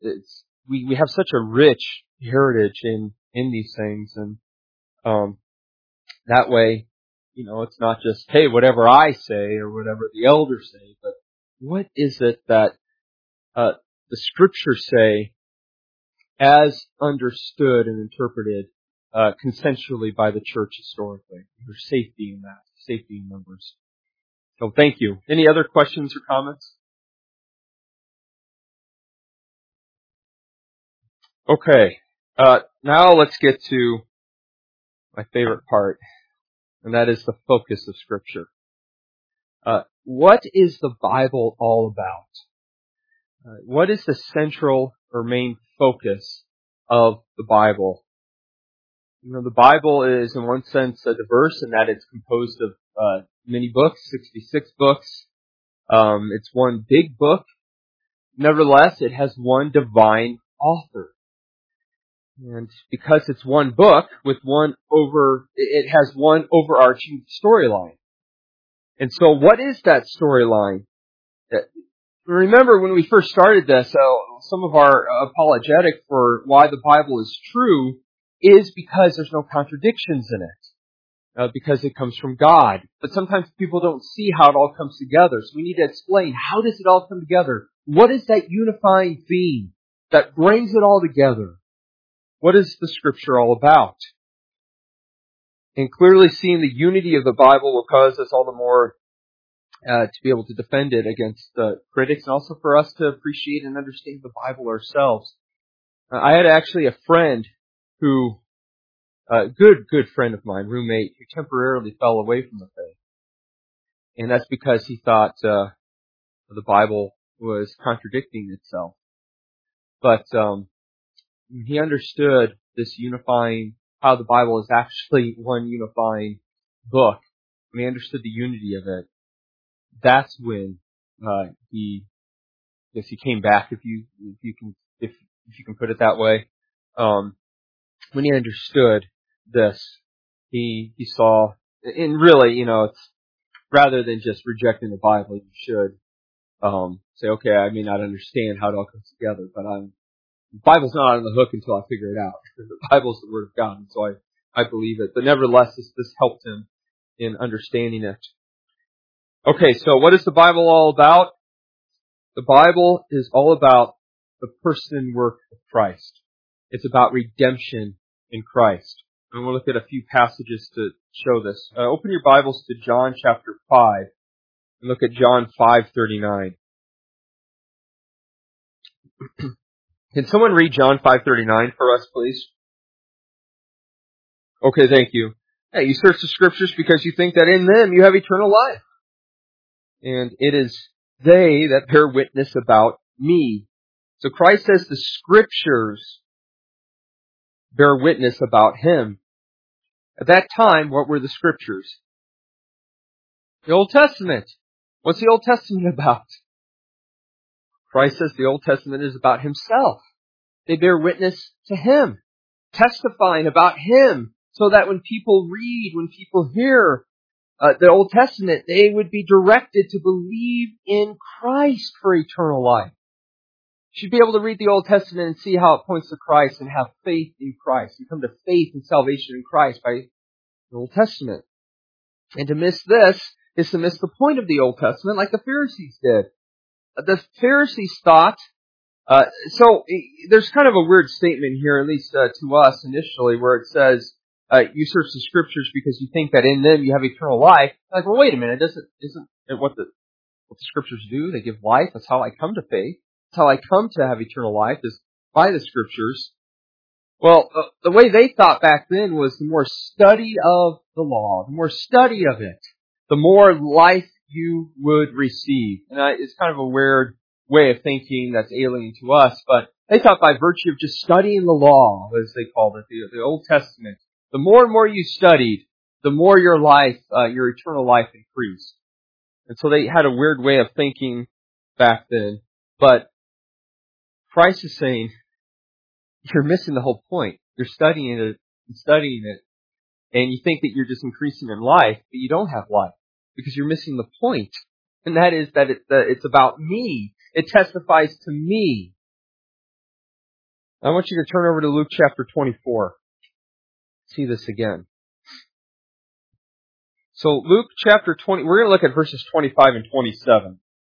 we have such a rich heritage in these things, and that way, it's not just, hey, whatever I say or whatever the elders say, but what is it that the Scriptures say as understood and interpreted consensually by the church historically? There's safety in that, safety in numbers. So thank you. Any other questions or comments? Okay. Now let's get to my favorite part, and that is the focus of Scripture. What is the Bible all about? What is the central or main focus of the Bible? The Bible is, in one sense, diverse in that it's composed of many books, 66 books. It's one big book. Nevertheless, it has one divine author. And because it's one book it has one overarching storyline. And so what is that storyline? Remember when we first started this, some of our apologetic for why the Bible is true is because there's no contradictions in it. Because it comes from God. But sometimes people don't see how it all comes together. So we need to explain, how does it all come together? What is that unifying theme that brings it all together? What is the Scripture all about? And clearly seeing the unity of the Bible will cause us all the more to be able to defend it against critics, and also for us to appreciate and understand the Bible ourselves. I had actually a friend who, good friend of mine, roommate, who temporarily fell away from the faith. And that's because he thought the Bible was contradicting itself. But he understood this unifying, how the Bible is actually one unifying book. When he understood the unity of it, that's when he came back, if you can put it that way. When he understood this, he saw, and really, it's rather than just rejecting the Bible, you should say, okay, I may not understand how it all comes together, but the Bible's not on the hook until I figure it out. The Bible's the Word of God, and so I believe it. But nevertheless, this helped him in understanding it. Okay, so what is the Bible all about? The Bible is all about the person and work of Christ. It's about redemption in Christ. And we'll look at a few passages to show this. Open your Bibles to John chapter 5 and look at John 5:39. Can someone read John 5:39 for us, please? Okay, thank you. Hey, you search the Scriptures because you think that in them you have eternal life. And it is they that bear witness about me. So Christ says the Scriptures bear witness about Him. At that time, what were the Scriptures? The Old Testament. What's the Old Testament about? Christ says the Old Testament is about Himself. They bear witness to Him, testifying about Him, so that when people read, when people hear the Old Testament, they would be directed to believe in Christ for eternal life. You should be able to read the Old Testament and see how it points to Christ and have faith in Christ. You come to faith and salvation in Christ by the Old Testament. And to miss this is to miss the point of the Old Testament, like the Pharisees did. The Pharisees thought, so there's kind of a weird statement here, at least to us initially, where it says, you search the Scriptures because you think that in them you have eternal life. Like, well, wait a minute, isn't it what the Scriptures do? They give life. That's how I come to faith. That's how I come to have eternal life, is by the Scriptures. Well, the way they thought back then was the more study of the law, the more study of it, the more life you would receive. And it's kind of a weird way of thinking that's alien to us, but they thought by virtue of just studying the law, as they called it, the Old Testament, the more and more you studied, the more your life, your eternal life increased. And so they had a weird way of thinking back then. But Christ is saying, you're missing the whole point. You're studying it and studying it, and you think that you're just increasing in life, but you don't have life because you're missing the point. And that is that it's about me. It testifies to me. I want you to turn over to Luke chapter 24. See this again. So Luke chapter 20, we're going to look at verses 25 and 27.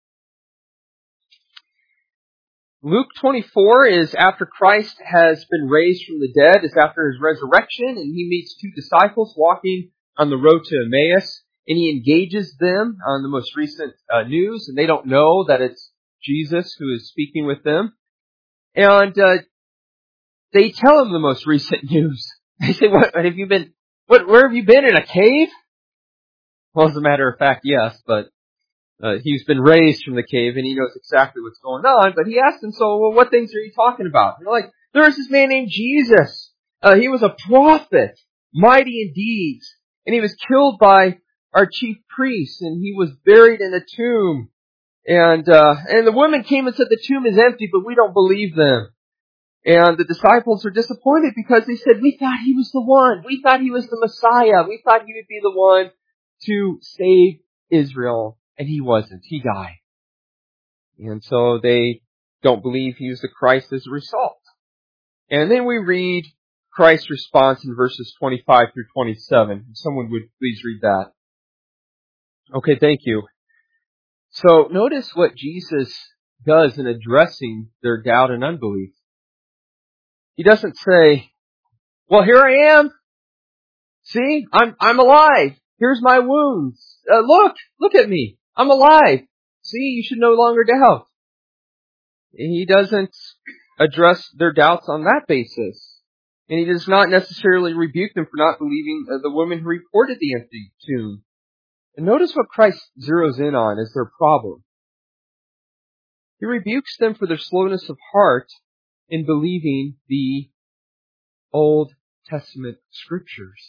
Luke 24 is after Christ has been raised from the dead. It's after his resurrection, and he meets two disciples walking on the road to Emmaus, and he engages them on the most recent news, and they don't know that it's Jesus who is speaking with them. And they tell him the most recent news. They say, where have you been in a cave? Well, as a matter of fact, yes, but he's been raised from the cave and he knows exactly what's going on. But he asked them, well, what things are you talking about? And they're like, there's this man named Jesus. He was a prophet, mighty in deeds. And he was killed by our chief priests, and he was buried in a tomb. And the woman came and said, the tomb is empty, but we don't believe them. And the disciples are disappointed because they said, we thought he was the one. We thought he was the Messiah. We thought he would be the one to save Israel. And he wasn't. He died. And so they don't believe he was the Christ as a result. And then we read Christ's response in verses 25 through 27. If someone would please read that. Okay, thank you. So notice what Jesus does in addressing their doubt and unbelief. He doesn't say, well, here I am. See, I'm alive. Here's my wounds. Look at me. I'm alive. See, you should no longer doubt. He doesn't address their doubts on that basis. And he does not necessarily rebuke them for not believing the woman who reported the empty tomb. And notice what Christ zeroes in on as their problem. He rebukes them for their slowness of heart in believing the Old Testament scriptures.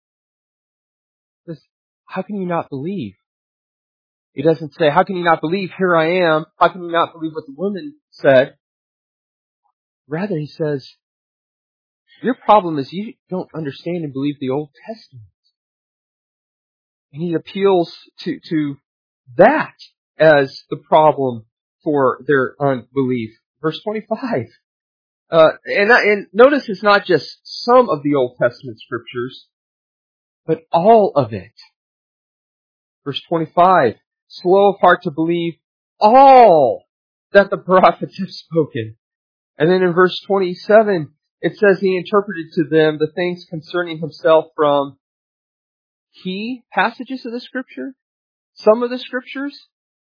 He says, how can you not believe? He doesn't say, how can you not believe? Here I am. How can you not believe what the woman said? Rather, he says, your problem is you don't understand and believe the Old Testament. And he appeals to that as the problem for their unbelief. Verse 25. And notice it's not just some of the Old Testament scriptures, but all of it. Verse 25. Slow of heart to believe all that the prophets have spoken. And then in verse 27, it says he interpreted to them the things concerning himself from key passages of the scripture, some of the scriptures,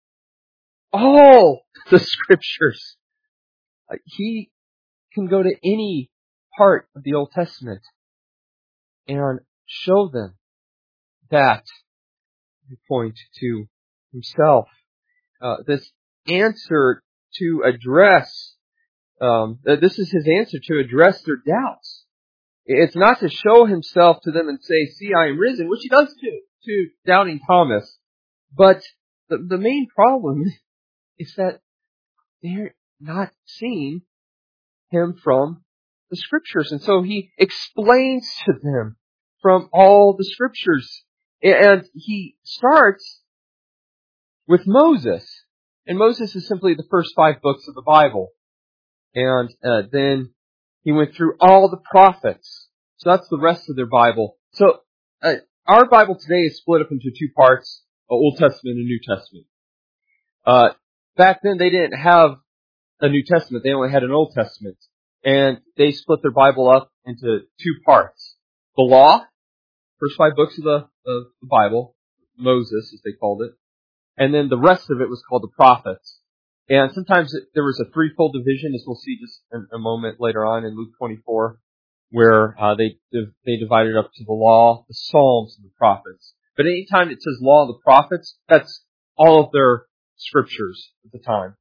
all the scriptures. He can go to any part of the Old Testament and show them that point to himself. This answer to address, this is his answer to address their doubts. It's not to show himself to them and say, see, I am risen, which he does to doubting Thomas. But the main problem is that they're not seeing him from the scriptures. And so he explains to them from all the scriptures. And he starts with Moses. And Moses is simply the first 5 books of the Bible. And then he went through all the prophets. So that's the rest of their Bible. So our Bible today is split up into 2 parts, Old Testament and New Testament. Back then they didn't have a New Testament. They only had an Old Testament. And they split their Bible up into 2 parts. The Law, first 5 books of the Bible, Moses as they called it. And then the rest of it was called the prophets. And sometimes there was a threefold division, as we'll see just in a moment later on in Luke 24, where they divided up to the Law, the Psalms, and the prophets. But anytime it says Law and the prophets, that's all of their scriptures at the time.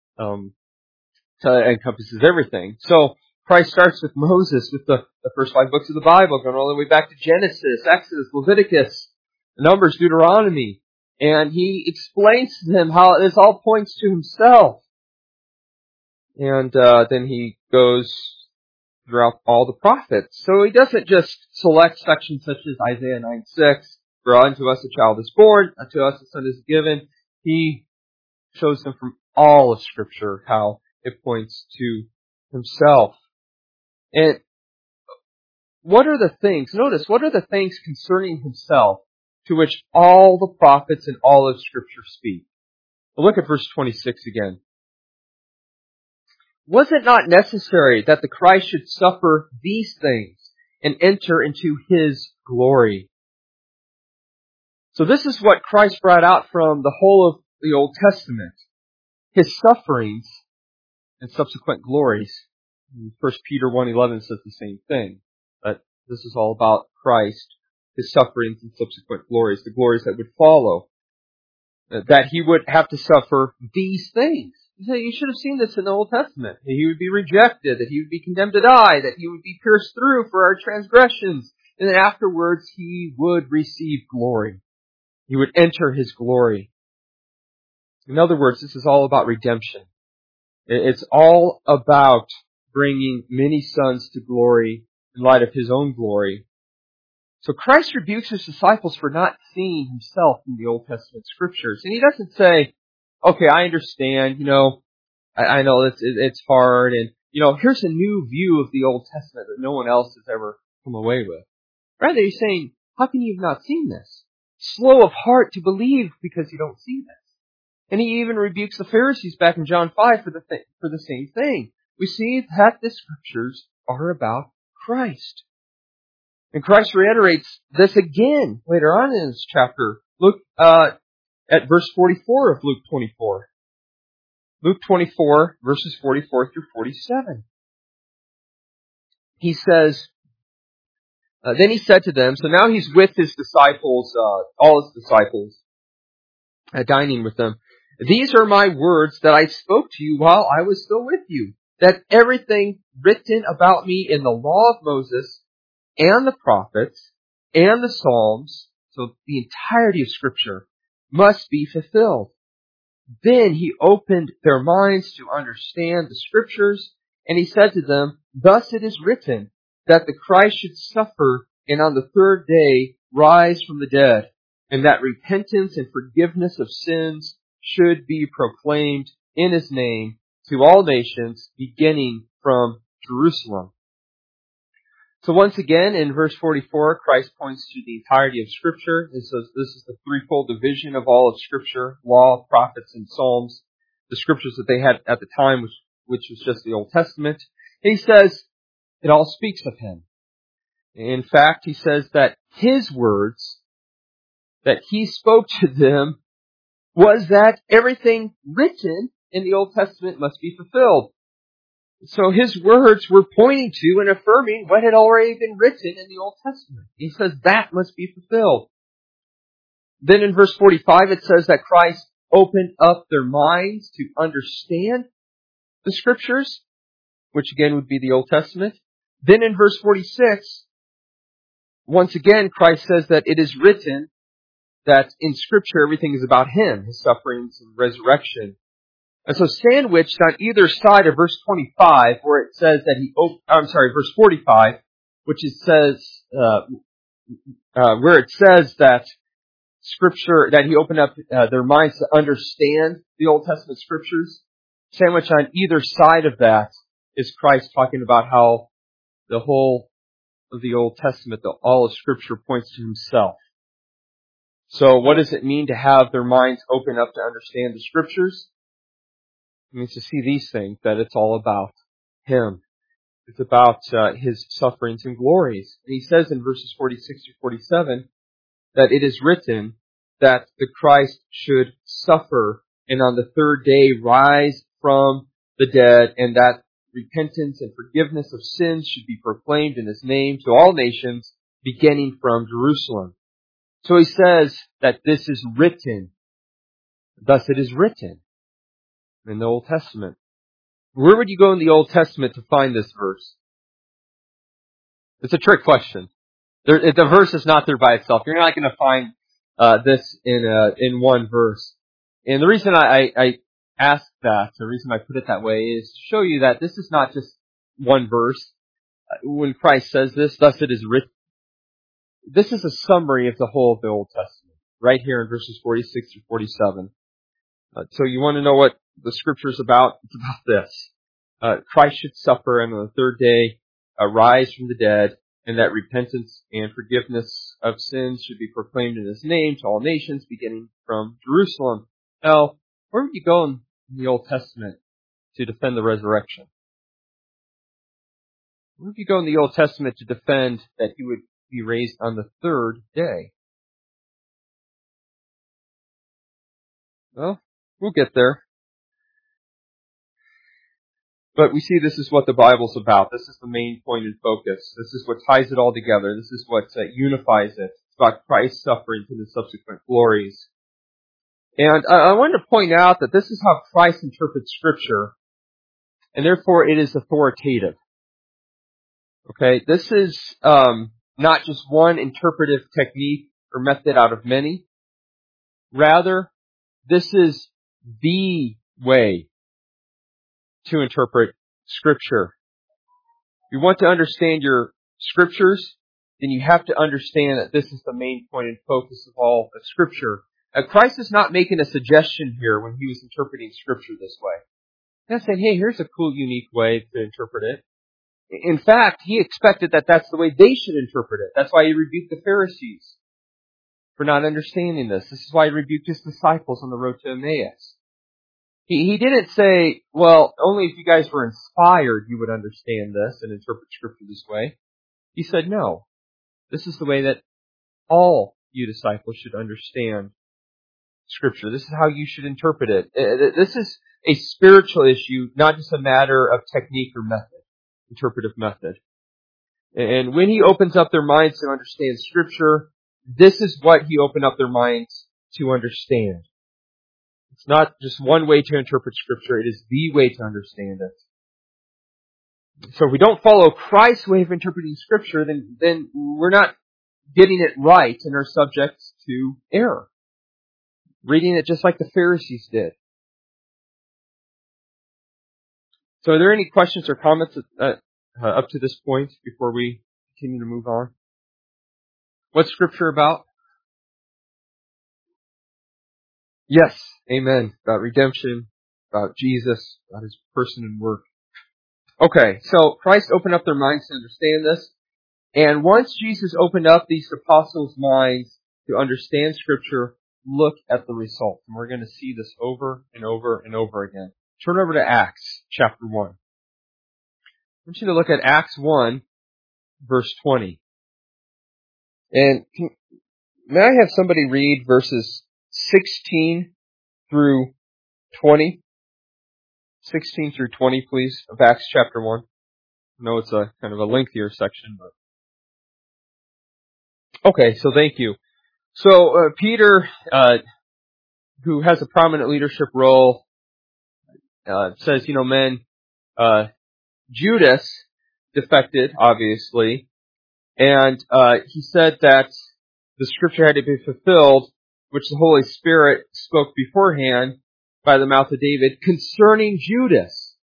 Encompasses everything. So Christ starts with Moses, with the first 5 books of the Bible, going all the way back to Genesis, Exodus, Leviticus, Numbers, Deuteronomy. And he explains to them how this all points to himself. And then he goes throughout all the prophets. So he doesn't just select sections such as Isaiah 9:6, for unto us a child is born, unto us a son is given. He shows them from all of Scripture how it points to himself. And what are the things, notice, what are the things concerning himself to which all the prophets and all of Scripture speak? Well, look at verse 26 again. Was it not necessary that the Christ should suffer these things and enter into His glory? So this is what Christ brought out from the whole of the Old Testament. His sufferings and subsequent glories. 1 Peter 1:11 says the same thing. But this is all about Christ, His sufferings and subsequent glories, the glories that would follow. That He would have to suffer these things. You should have seen this in the Old Testament. That He would be rejected, that He would be condemned to die, that He would be pierced through for our transgressions, and then afterwards He would receive glory. He would enter His glory. In other words, this is all about redemption. It's all about bringing many sons to glory in light of His own glory. So Christ rebukes His disciples for not seeing Himself in the Old Testament Scriptures. And He doesn't say, okay, I understand, I know it's hard, and, here's a new view of the Old Testament that no one else has ever come away with. Rather, He's saying, how can you have not seen this? Slow of heart to believe because you don't see this. And He even rebukes the Pharisees back in John 5 for the same thing. We see that the Scriptures are about Christ. And Christ reiterates this again later on in this chapter. Look at verse 44 of Luke 24. Luke 24, verses 44 through 47. He says, then He said to them, so now He's with His disciples, all His disciples, dining with them. These are my words that I spoke to you while I was still with you, that everything written about me in the law of Moses and the prophets and the Psalms, so the entirety of Scripture, must be fulfilled. Then He opened their minds to understand the Scriptures, and He said to them, thus it is written, that the Christ should suffer and on the third day rise from the dead, and that repentance and forgiveness of sins should be proclaimed in His name to all nations, beginning from Jerusalem. So once again, in verse 44, Christ points to the entirety of Scripture. This is the threefold division of all of Scripture, law, prophets, and Psalms, the Scriptures that they had at the time, which was just the Old Testament. And He says, it all speaks of Him. In fact, He says that His words that He spoke to them was that everything written in the Old Testament must be fulfilled. So His words were pointing to and affirming what had already been written in the Old Testament. He says that must be fulfilled. Then in verse 45 it says that Christ opened up their minds to understand the Scriptures, which again would be the Old Testament. Then in verse 46, once again Christ says that it is written that in Scripture everything is about Him, His sufferings and resurrection. And so sandwiched on either side of verse 25, where it says that verse 45, which it says, where it says that Scripture, that He opened up their minds to understand the Old Testament Scriptures. Sandwiched on either side of that is Christ talking about how the whole of the Old Testament, all of Scripture points to Himself. So what does it mean to have their minds open up to understand the Scriptures? It means to see these things, that it's all about Him. It's about His sufferings and glories. And He says in verses 46 to 47 that it is written that the Christ should suffer and on the third day rise from the dead, and that repentance and forgiveness of sins should be proclaimed in His name to all nations, beginning from Jerusalem. So He says that this is written. Thus it is written in the Old Testament. Where would you go in the Old Testament to find this verse? It's a trick question. The verse is not there by itself. You're not going to find this in one verse. And the reason I ask that, the reason I put it that way, is to show you that this is not just one verse. When Christ says this, thus it is written. This is a summary of the whole of the Old Testament, right here in verses 46 through 47. So you want to know what the Scripture is about? It's about this. Christ should suffer, and on the third day rise from the dead, and that repentance and forgiveness of sins should be proclaimed in His name to all nations, beginning from Jerusalem. Now, where would you go in the Old Testament to defend the resurrection? Where would you go in the Old Testament to defend that He would be raised on the third day? Well, we'll get there. But we see this is what the Bible's about. This is the main point and focus. This is what ties it all together. This is what unifies it. It's about Christ's suffering and the subsequent glories. And I wanted to point out that this is how Christ interprets Scripture, and therefore it is authoritative. Okay, this is not just one interpretive technique or method out of many. Rather, this is the way to interpret Scripture. If you want to understand your Scriptures, then you have to understand that this is the main point and focus of all of Scripture. Christ is not making a suggestion here when He was interpreting Scripture this way. He's not saying, hey, here's a cool, unique way to interpret it. In fact, He expected that that's the way they should interpret it. That's why He rebuked the Pharisees for not understanding this. This is why He rebuked His disciples on the road to Emmaus. He didn't say, well, only if you guys were inspired you would understand this and interpret Scripture this way. He said, no, this is the way that all you disciples should understand Scripture. This is how you should interpret it. This is a spiritual issue, not just a matter of technique or method, interpretive method. And when He opens up their minds to understand Scripture, this is what He opened up their minds to understand. It's not just one way to interpret Scripture, it is the way to understand it. So if we don't follow Christ's way of interpreting Scripture, then we're not getting it right and are subject to error. Reading it just like the Pharisees did. So are there any questions or comments up to this point before we continue to move on? What's Scripture about? Yes, amen. About redemption, about Jesus, about His person and work. Okay, so Christ opened up their minds to understand this. And once Jesus opened up these apostles' minds to understand Scripture, look at the result. And we're going to see this over and over and over again. Turn over to Acts chapter 1. I want you to look at Acts 1, verse 20. And may I have somebody read verses 16 through 20? 16 through 20, please, of Acts chapter 1. I know it's a kind of a lengthier section, but... Okay, so thank you. So Peter, who has a prominent leadership role, says, men, Judas defected, obviously, and he said that the Scripture had to be fulfilled, which the Holy Spirit spoke beforehand by the mouth of David concerning Judas.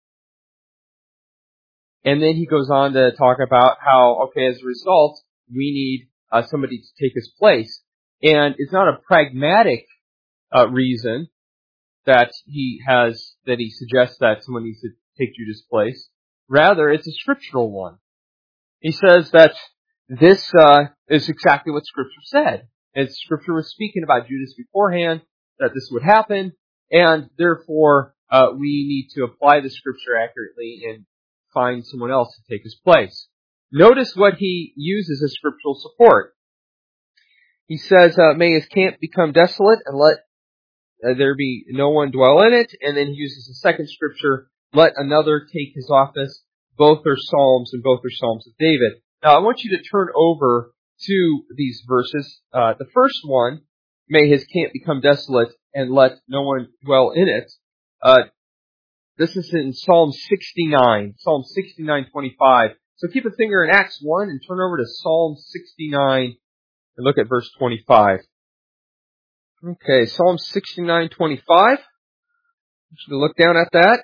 And then he goes on to talk about how, as a result, we need somebody to take his place. And it's not a pragmatic reason that he suggests that someone needs to take Judas' place. Rather, it's a scriptural one. He says that this is exactly what Scripture said. And Scripture was speaking about Judas beforehand, that this would happen, and therefore we need to apply the Scripture accurately and find someone else to take his place. Notice what he uses as scriptural support. He says, may his camp become desolate and let there be no one dwell in it. And then he uses the second scripture, let another take his office. Both are Psalms and both are Psalms of David. Now I want you to turn over to these verses. The first one, may his camp become desolate and let no one dwell in it. This is in Psalm 69, Psalm 69:25. So keep a finger in Acts 1 and turn over to Psalm 69 and look at verse 25. Okay, Psalm 69:25. I want you to look down at that.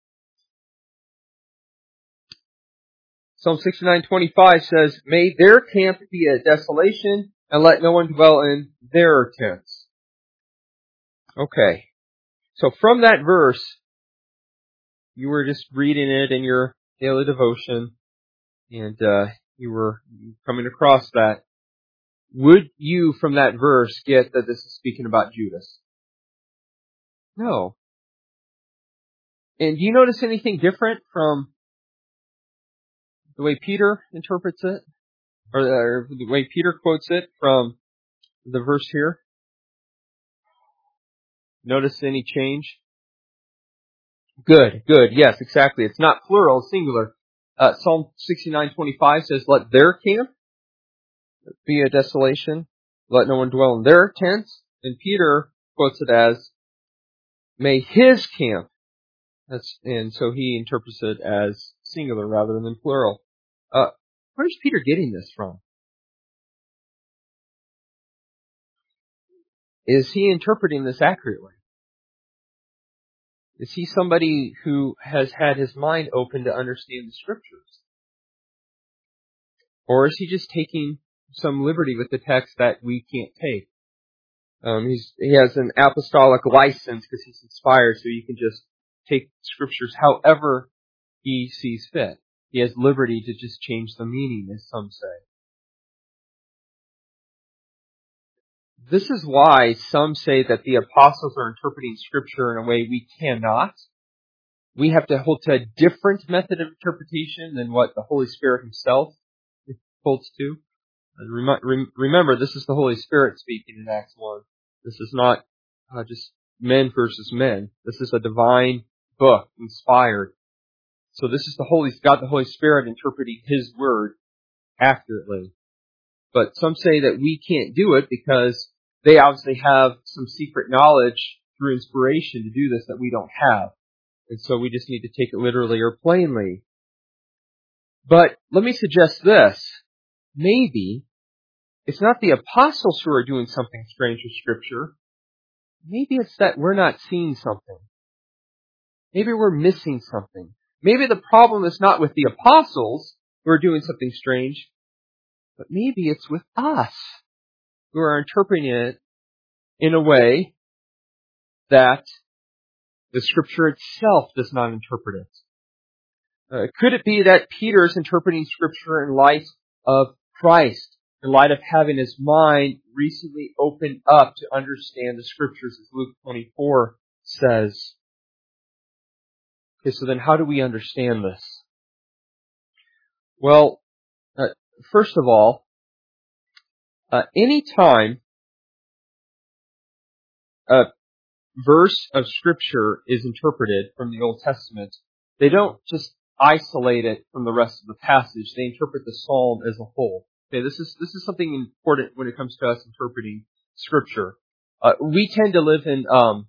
Psalm 69:25 says, may their camp be a desolation and let no one dwell in their tents. Okay, so from that verse, you were just reading it in your daily devotion. and you were coming across that, would you from that verse get that this is speaking about Judas? No. And do you notice anything different from the way Peter interprets it? Or the way Peter quotes it from the verse here? Notice any change? Good. Yes, exactly. It's not plural, it's singular. Psalm 69:25 says, let their camp be a desolation. Let no one dwell in their tents. And Peter quotes it as, may his camp. And so he interprets it as singular rather than plural. Where's Peter getting this from? Is he interpreting this accurately? Is he somebody who has had his mind open to understand the Scriptures? Or is he just taking some liberty with the text that we can't take? He has an apostolic license because he's inspired, so you can just take Scriptures however he sees fit. He has liberty to just change the meaning, as some say. This is why some say that the apostles are interpreting Scripture in a way we cannot. We have to hold to a different method of interpretation than what the Holy Spirit himself holds to. Remember, this is the Holy Spirit speaking in Acts 1. This is not just men versus men. This is a divine book, inspired. So this is God the Holy Spirit interpreting His Word accurately. But some say that we can't do it because they obviously have some secret knowledge through inspiration to do this that we don't have. And so we just need to take it literally or plainly. But let me suggest this. Maybe it's not the apostles who are doing something strange with Scripture. Maybe it's that we're not seeing something. Maybe we're missing something. Maybe the problem is not with the apostles who are doing something strange, but maybe it's with us who are interpreting it in a way that the Scripture itself does not interpret it. Could it be that Peter is interpreting Scripture in light of Christ, in light of having his mind recently opened up to understand the Scriptures, as Luke 24 says? Okay, so then how do we understand this? Well, first of all, any time a verse of Scripture is interpreted from the Old Testament, they don't just isolate it from the rest of the passage. They interpret the psalm as a whole. Okay, this is something important when it comes to us interpreting Scripture. We tend to live in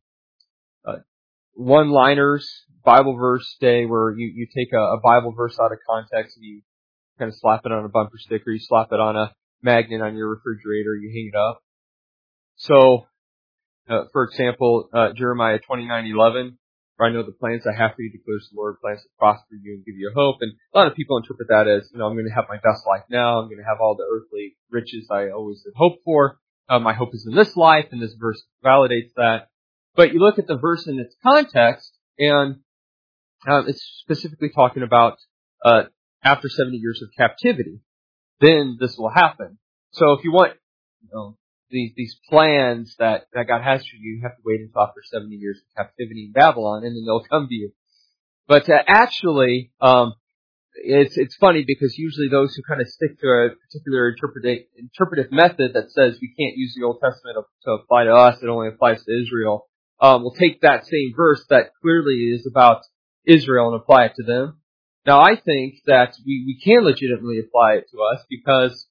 one-liners, Bible verse day, where you take a Bible verse out of context and you kind of slap it on a bumper sticker, you slap it on a magnet on your refrigerator, you hang it up. So, for example, Jeremiah 29:11, for I know the plans I have for you, declares the Lord, plans to prosper you and give you a hope. And a lot of people interpret that as, I'm going to have my best life now, I'm going to have all the earthly riches I always had hoped for. My hope is in this life, and this verse validates that. But you look at the verse in its context, and it's specifically talking about after 70 years of captivity, then this will happen. So if you want these plans that God has for you, you have to wait until after 70 years of captivity in Babylon, and then they'll come to you. But actually, it's funny because usually those who kind of stick to a particular interpretive method that says we can't use the Old Testament to apply to us, it only applies to Israel, will take that same verse that clearly is about Israel and apply it to them. Now, I think that we can legitimately apply it to us because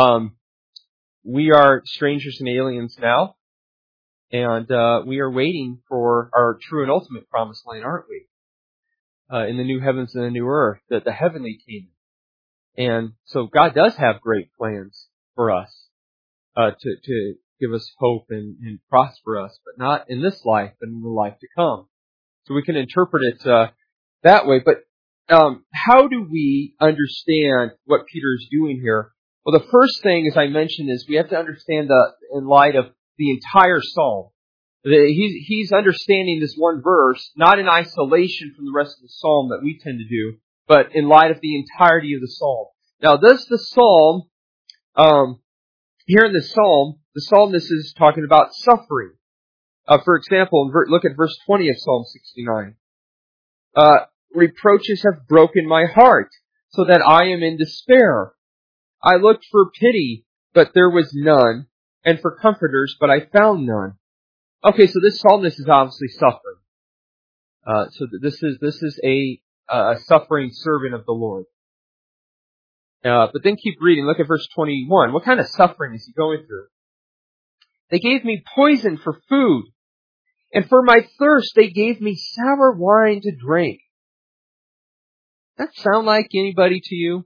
we are strangers and aliens now, and we are waiting for our true and ultimate promised land, aren't we? In the new heavens and the new earth, the heavenly kingdom. And so God does have great plans for us to give us hope and prosper us, but not in this life, but in the life to come. So we can interpret it that way. But how do we understand what Peter is doing here? Well, the first thing, as I mentioned, is we have to understand in light of the entire psalm. He's understanding this one verse, not in isolation from the rest of the psalm that we tend to do, but in light of the entirety of the psalm. Now, does the psalm, here in the psalmist is talking about suffering. For example, look at verse 20 of Psalm 69. Reproaches have broken my heart, so that I am in despair. I looked for pity, but there was none, and for comforters, but I found none. Okay, so this psalmist is obviously suffering. So this is a suffering servant of the Lord. But then keep reading. Look at verse 21. What kind of suffering is he going through? They gave me poison for food, and for my thirst they gave me sour wine to drink. Does that sound like anybody to you?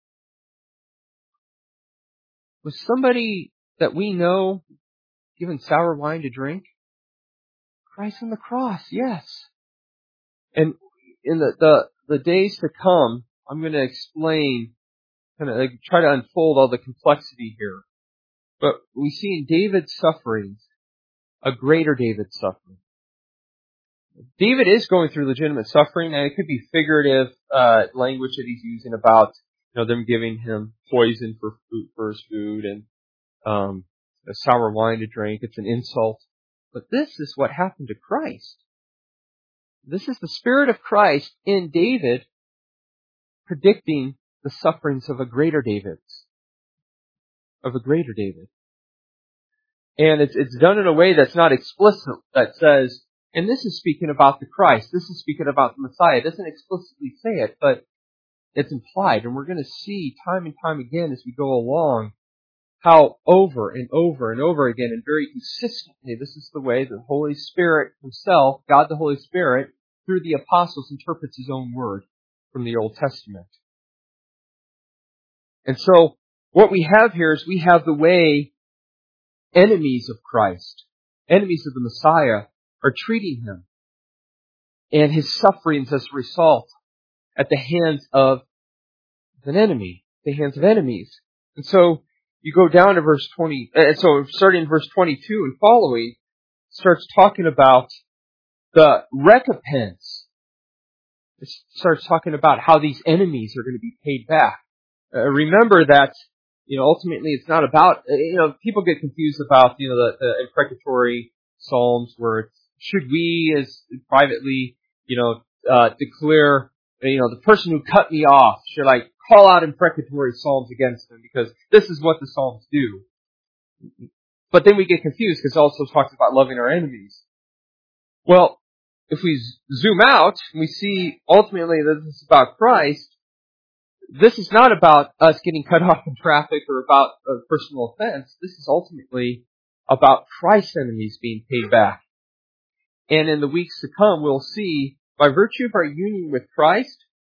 Was somebody that we know given sour wine to drink? Christ on the cross, yes. And in the days to come, I'm going to explain, kind of try to unfold all the complexity here. But we see in David's sufferings, a greater David's suffering. David is going through legitimate suffering, and it could be figurative language that he's using about them giving him poison for his food and a sour wine to drink. It's an insult. But this is what happened to Christ. This is the Spirit of Christ in David predicting the sufferings of a greater David. And it's done in a way that's not explicit, that says, and this is speaking about the Christ, this is speaking about the Messiah. It doesn't explicitly say it, but it's implied. And we're going to see time and time again as we go along how over and over and over again and very consistently, this is the way the Holy Spirit himself, God the Holy Spirit, through the apostles, interprets his own word from the Old Testament. And so what we have here is we have the way enemies of Christ, enemies of the Messiah, are treating him and his sufferings as a result at the hands of an enemy, the hands of enemies. And so you go down to verse 20, so starting in verse 22 and following, starts talking about the recompense. It starts talking about how these enemies are going to be paid back. Remember that, ultimately it's not about, people get confused about, the imprecatory psalms where it's, should we as privately, declare, the person who cut me off, should I call out imprecatory psalms against them because this is what the psalms do. But then we get confused because it also talks about loving our enemies. Well, if we zoom out, we see ultimately that this is about Christ. This is not about us getting cut off in traffic or about a personal offense. This is ultimately about Christ's enemies being paid back. And in the weeks to come, we'll see, by virtue of our union with Christ,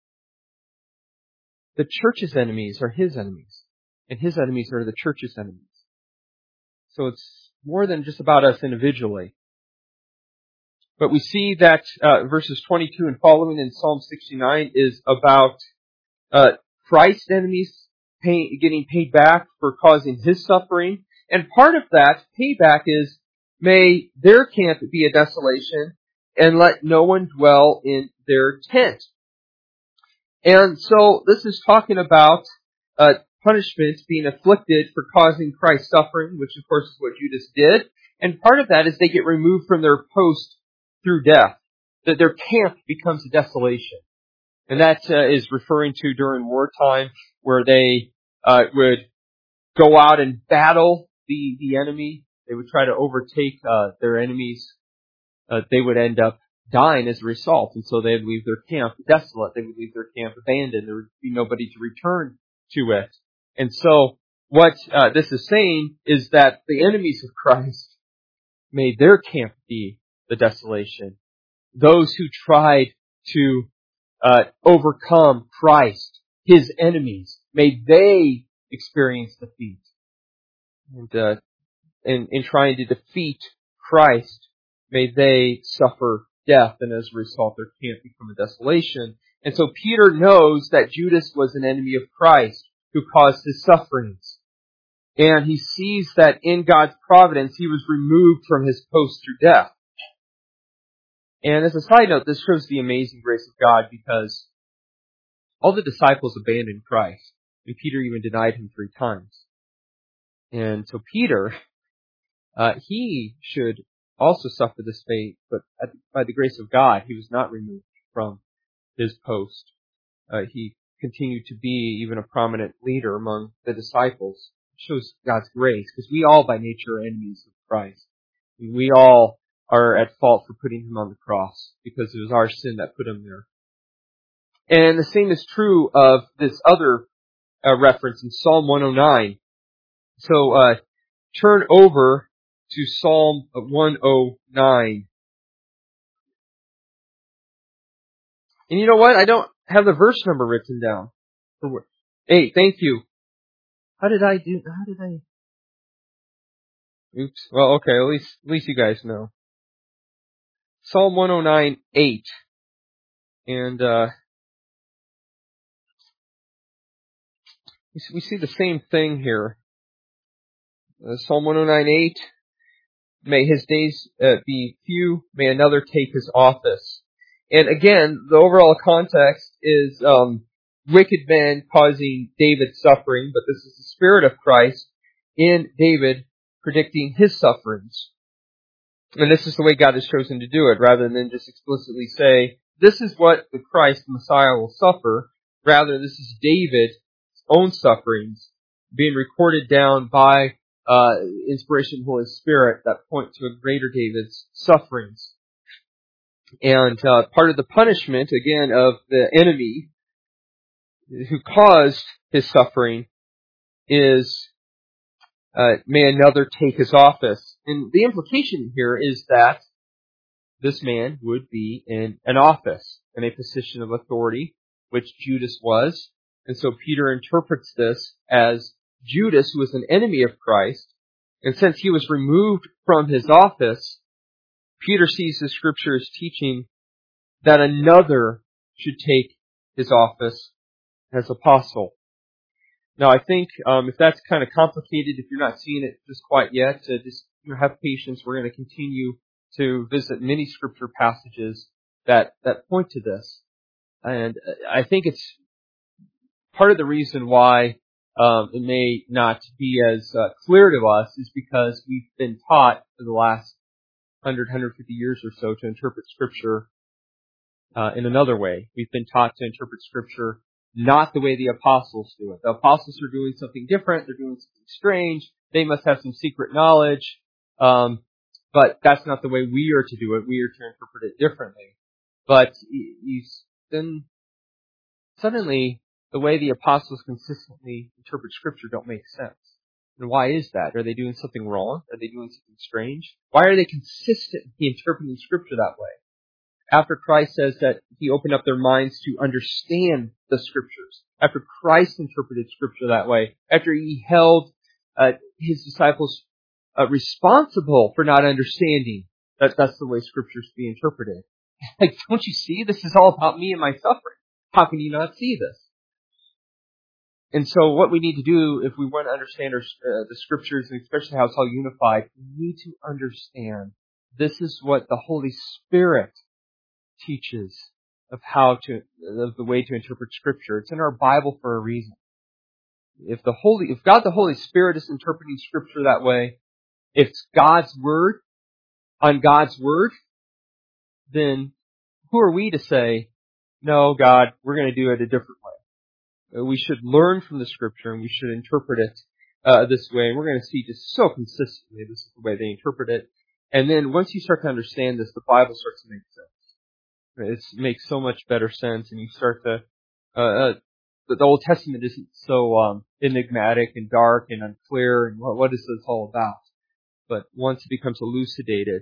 the church's enemies are his enemies, and his enemies are the church's enemies. So it's more than just about us individually. But we see that verses 22 and following in Psalm 69 is about Christ's enemies getting paid back for causing his suffering. And part of that payback is, may their camp be a desolation, and let no one dwell in their tent. And so this is talking about punishment being afflicted for causing Christ's suffering, which of course is what Judas did. And part of that is they get removed from their post through death, that their camp becomes a desolation. And that is referring to during wartime where they would go out and battle the enemy. They would try to overtake their enemies. They would end up dying as a result. And so they'd leave their camp desolate. They would leave their camp abandoned. There would be nobody to return to it. And so what this is saying is that the enemies of Christ made their camp be the desolation. Those who tried to overcome Christ, his enemies, may they experience defeat. And in trying to defeat Christ, may they suffer death, and as a result their camp become a desolation. And so Peter knows that Judas was an enemy of Christ who caused his sufferings. And he sees that in God's providence he was removed from his post through death. And as a side note, this shows the amazing grace of God because all the disciples abandoned Christ. And Peter even denied him 3 times. And so Peter, he should also suffer this fate, but by the grace of God, he was not removed from his post. He continued to be even a prominent leader among the disciples. It shows God's grace, because we all by nature are enemies of Christ. We all are at fault for putting him on the cross, because it was our sin that put him there. And the same is true of this other reference in Psalm 109. So turn over to Psalm 109. And you know what? I don't have the verse number written down. Hey, thank you. How did I? Oops. Well, okay. At least you guys know. Psalm 109:8, and we see the same thing here. Psalm 109:8. May his days be few. May another take his office. And again, the overall context is wicked men causing David suffering, but this is the Spirit of Christ in David predicting his sufferings. And this is the way God has chosen to do it, rather than just explicitly say, this is what the Christ, the Messiah, will suffer. Rather, this is David's own sufferings being recorded down by inspiration of the Holy Spirit that point to a greater David's sufferings. And part of the punishment, again, of the enemy who caused his suffering is, may another take his office. And the implication here is that this man would be in an office, in a position of authority, which Judas was. And so Peter interprets this as Judas, who was an enemy of Christ, and since he was removed from his office, Peter sees the Scripture as teaching that another should take his office as apostle. Now, I think if that's kind of complicated, if you're not seeing it just quite yet, just have patience. We're going to continue to visit many Scripture passages that point to this. And I think it's part of the reason why it may not be as clear to us is because we've been taught for the last 150 years or so to interpret Scripture in another way. We've been taught to interpret Scripture not the way the apostles do it. The apostles are doing something different. They're doing something strange. They must have some secret knowledge. But that's not the way we are to do it. We are to interpret it differently. But then suddenly the way the apostles consistently interpret Scripture don't make sense. And why is that? Are they doing something wrong? Are they doing something strange? Why are they consistently interpreting Scripture that way? After Christ says that He opened up their minds to understand the Scriptures, after Christ interpreted Scripture that way, after He held His disciples responsible for not understanding, that's the way Scripture is to be interpreted. Like, don't you see? This is all about me and my suffering. How can you not see this? And so what we need to do if we want to understand the Scriptures, and especially how it's all unified, we need to understand this is what the Holy Spirit teaches of the way to interpret Scripture. It's in our Bible for a reason. If God the Holy Spirit is interpreting Scripture that way, if it's God's Word on God's Word, then who are we to say, no, God, we're going to do it a different way? We should learn from the Scripture and we should interpret it this way. And we're going to see just so consistently this is the way they interpret it. And then once you start to understand this, the Bible starts to make sense. It makes so much better sense, and you start to the Old Testament isn't so enigmatic and dark and unclear, and what is this all about? But once it becomes elucidated,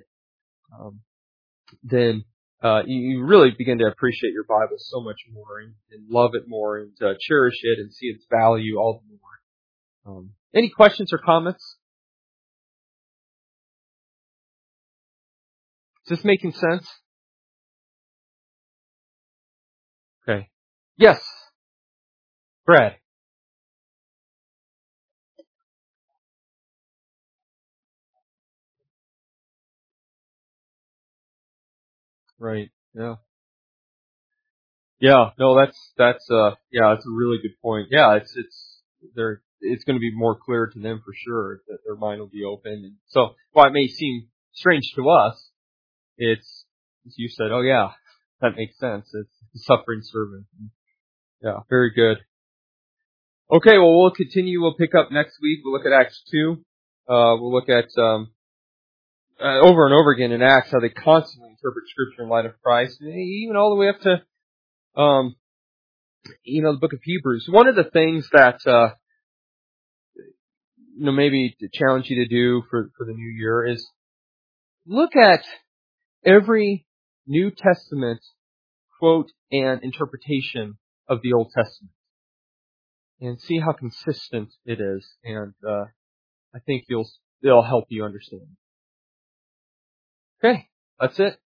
then you really begin to appreciate your Bible so much more and love it more and cherish it and see its value all the more. Any questions or comments? Is this making sense? Okay. Yes. Brad. Right. Yeah. Yeah. No, that's a really good point. Yeah, it's it's going to be more clear to them for sure, that their mind will be open. And so while it may seem strange to us, it's, as you said, oh yeah, that makes sense. It's the suffering servant. Yeah, very good. Okay, well, we'll continue. We'll pick up next week. We'll look at Acts 2. We'll look at, over and over again in Acts, how they constantly interpret Scripture in light of Christ, and even all the way up to, the book of Hebrews. One of the things that, maybe to challenge you to do for the new year is look at every New Testament quote and interpretation of the Old Testament and see how consistent it is. And, I think it'll help you understand. Okay, that's it.